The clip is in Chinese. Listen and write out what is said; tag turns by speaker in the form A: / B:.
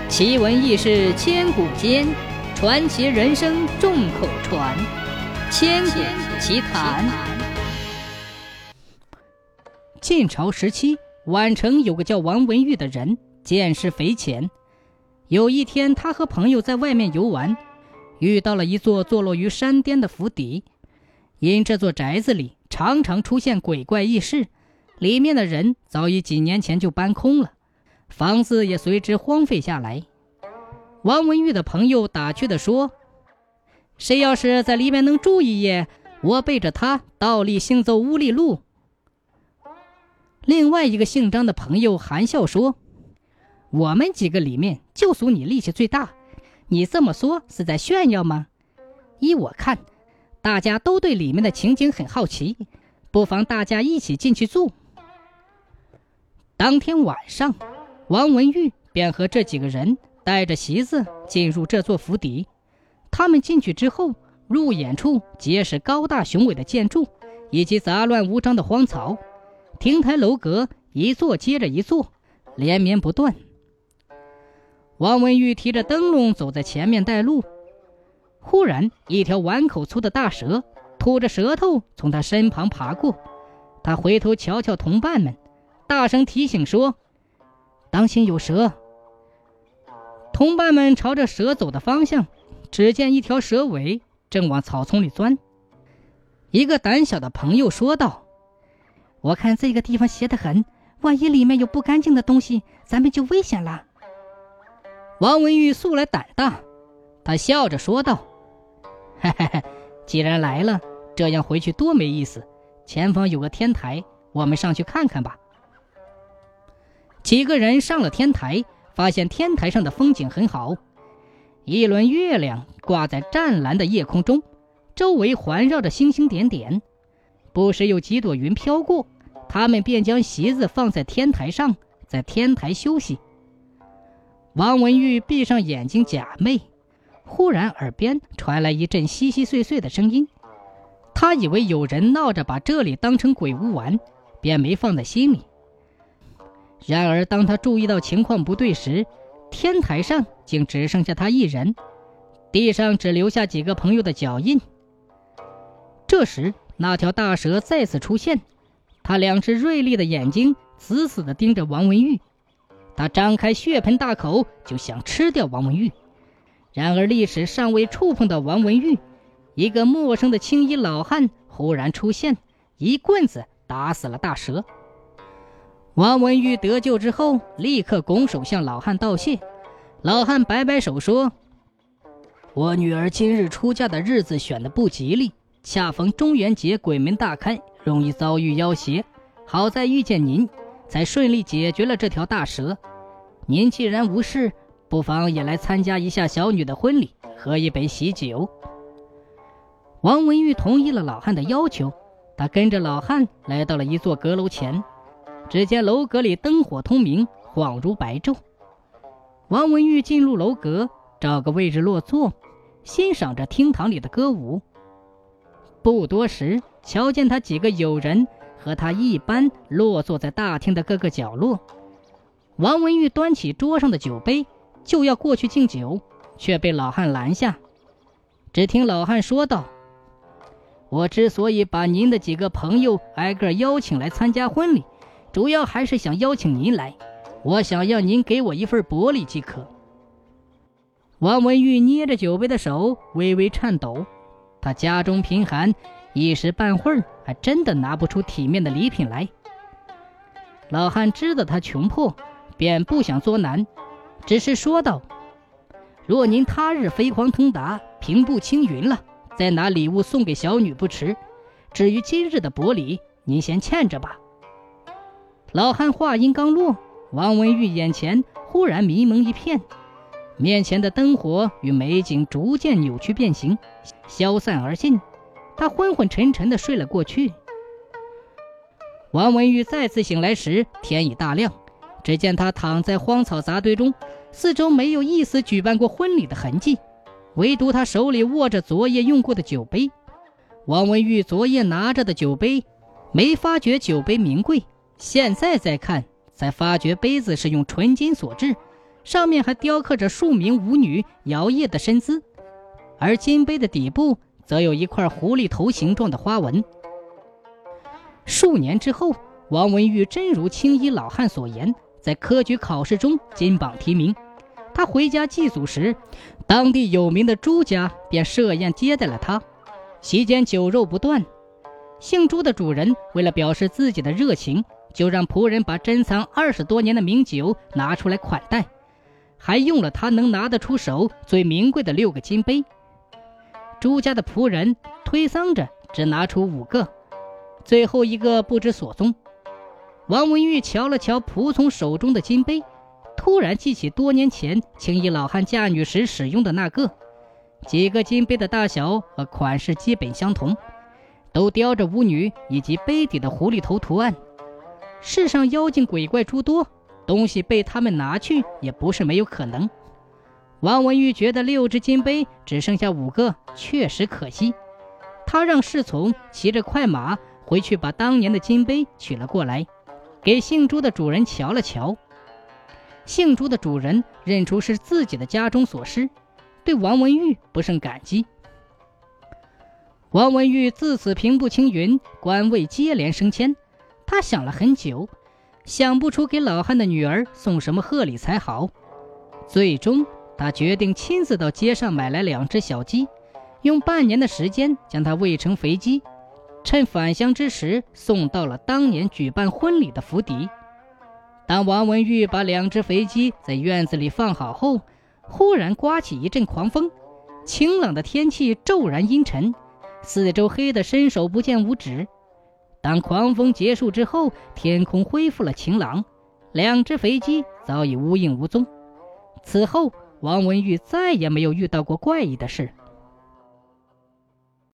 A: 奇闻异事千古间，传奇人生众口传。千古奇谈。晋朝时期，宛城有个叫王文玉的人，见识匪浅。有一天，他和朋友在外面游玩，遇到了一座坐落于山巅的府邸。因这座宅子里常常出现鬼怪异事，里面的人早已几年前就搬空了，房子也随之荒废下来。王文玉的朋友打趣地说，谁要是在里面能住一夜，我背着他倒立行走5里路。另外一个姓张的朋友含笑说，我们几个里面就属你力气最大，你这么说是在炫耀吗？依我看，大家都对里面的情景很好奇，不妨大家一起进去住。当天晚上，王文玉便和这几个人带着席子进入这座府邸。他们进去之后，入眼处皆是高大雄伟的建筑，以及杂乱无章的荒草，亭台楼阁一座接着一座，连绵不断。王文玉提着灯笼走在前面带路，忽然一条碗口粗的大蛇吐着舌头从他身旁爬过。他回头瞧瞧同伴们，大声提醒说，当心有蛇。同伴们朝着蛇走的方向，只见一条蛇尾正往草丛里钻。一个胆小的朋友说道，我看这个地方邪得很，万一里面有不干净的东西，咱们就危险了。王文玉素来胆大，他笑着说道，嘿嘿嘿，既然来了，这样回去多没意思，前方有个天台，我们上去看看吧。几个人上了天台，发现天台上的风景很好，一轮月亮挂在湛蓝的夜空中，周围环绕着星星点点，不时有几朵云飘过，他们便将席子放在天台上，在天台休息。王文玉闭上眼睛假寐，忽然耳边传来一阵稀稀碎碎的声音，他以为有人闹着把这里当成鬼屋玩，便没放在心里。然而当他注意到情况不对时，天台上竟只剩下他一人，地上只留下几个朋友的脚印。这时那条大蛇再次出现，他2只锐利的眼睛死死地盯着王文玉，他张开血盆大口就想吃掉王文玉。然而利齿尚未触碰到王文玉，一个陌生的青衣老汉忽然出现，一棍子打死了大蛇。王文玉得救之后，立刻拱手向老汉道谢。老汉摆摆手说，我女儿今日出嫁的日子选得不吉利，恰逢中元节鬼门大开，容易遭遇妖邪，好在遇见您，才顺利解决了这条大蛇。您既然无事，不妨也来参加一下小女的婚礼，喝一杯喜酒。王文玉同意了老汉的要求，他跟着老汉来到了一座阁楼前，只见楼阁里灯火通明，恍如白昼。王文玉进入楼阁，找个位置落座，欣赏着厅堂里的歌舞。不多时，瞧见他几个友人和他一般落坐在大厅的各个角落。王文玉端起桌上的酒杯，就要过去敬酒，却被老汉拦下。只听老汉说道，我之所以把您的几个朋友挨个邀请来参加婚礼，主要还是想邀请您来，我想要您给我一份薄礼即可。王文玉捏着酒杯的手微微颤抖，他家中贫寒，一时半会儿还真的拿不出体面的礼品来。老汉知道他穷迫，便不想作难，只是说道，若您他日飞黄腾达，平步青云了，再拿礼物送给小女不迟，至于今日的薄礼，您先欠着吧。老汉话音刚落，王文玉眼前忽然迷蒙一片，面前的灯火与美景逐渐扭曲变形，消散而尽，他昏昏沉沉地睡了过去。王文玉再次醒来时，天已大亮，只见他躺在荒草杂堆中，四周没有一丝举办过婚礼的痕迹，唯独他手里握着昨夜用过的酒杯。王文玉昨夜拿着的酒杯，没发觉酒杯名贵，现在再看才发觉杯子是用纯金所制， 上面还雕刻着数名舞女摇曳的身姿，而金杯的底部则有一块狐狸头形状的花纹。数年之后，王文玉真如青衣老汉所言，在科举考试中金榜题名。他回家祭祖时，当地有名的朱家便设宴接待了他，席间酒肉不断。姓朱的主人为了表示自己的热情，就让仆人把珍藏20多年的名酒拿出来款待，还用了他能拿得出手最名贵的6个金杯。朱家的仆人推搡着只拿出5个，最后一个不知所踪。王文玉瞧了瞧仆从手中的金杯，突然记起多年前青衣老汉嫁女时使用的那个，几个金杯的大小和款式基本相同，都雕着舞女以及杯底的狐狸头图案。世上妖精鬼怪诸多，东西被他们拿去也不是没有可能。王文玉觉得6只金杯只剩下5个确实可惜，他让侍从骑着快马回去把当年的金杯取了过来，给姓朱的主人瞧了瞧。姓朱的主人认出是自己的家中所失，对王文玉不胜感激。王文玉自此平步青云，官位接连升迁。他想了很久，想不出给老汉的女儿送什么贺礼才好。最终他决定亲自到街上买来2只小鸡，用半年的时间将它喂成肥鸡，趁返乡之时送到了当年举办婚礼的府邸。当王文玉把2只肥鸡在院子里放好后，忽然刮起一阵狂风，晴朗的天气骤然阴沉，四周黑得伸手不见五指。当狂风结束之后，天空恢复了晴朗，2只肥鸡早已无影无踪。此后王文玉再也没有遇到过怪异的事。